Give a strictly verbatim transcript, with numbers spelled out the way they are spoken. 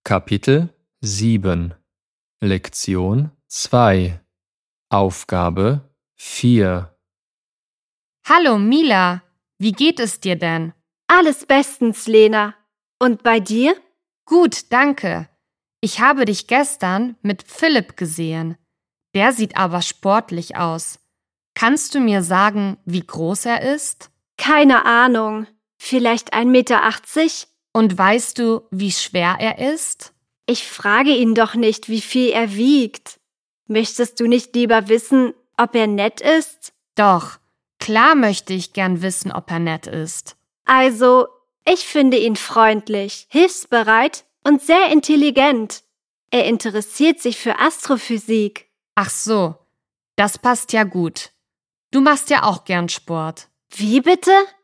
Kapitel sieben Lektion zwei Aufgabe vier Hallo Mila, wie geht es dir denn? Alles bestens, Lena. Und bei dir? Gut, danke. Ich habe dich gestern mit Philipp gesehen. Der sieht aber sportlich aus. Kannst du mir sagen, wie groß er ist? Keine Ahnung. Vielleicht ein Meter achtzig? Und weißt du, wie schwer er ist? Ich frage ihn doch nicht, wie viel er wiegt. Möchtest du nicht lieber wissen, ob er nett ist? Doch, klar möchte ich gern wissen, ob er nett ist. Also, ich finde ihn freundlich, hilfsbereit und sehr intelligent. Er interessiert sich für Astrophysik. Ach so, das passt ja gut. Du machst ja auch gern Sport. Wie bitte?